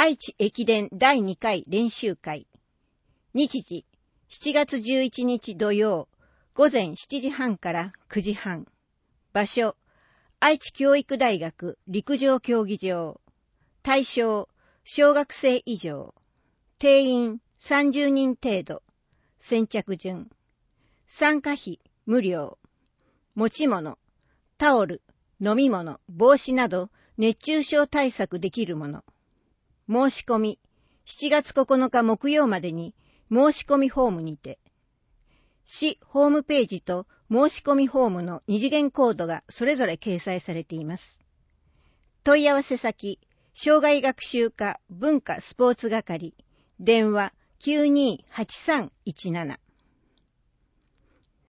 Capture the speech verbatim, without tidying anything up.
愛知駅伝だいにかい練習会。日時、しちがつじゅういちにち土曜、午前しちじはんからくじはん。場所、愛知教育大学陸上競技場。対象、小学生以上。定員さんじゅうにん程度。先着順。参加費無料。持ち物、タオル、飲み物、帽子など熱中症対策できるもの。申し込み、しちがつここのか木曜までに申し込みフォームにて。市ホームページと申し込みフォームの二次元コードがそれぞれ掲載されています。問い合わせ先、障害学習課文化スポーツ係、電話 きゅうにーはちさんいちなな。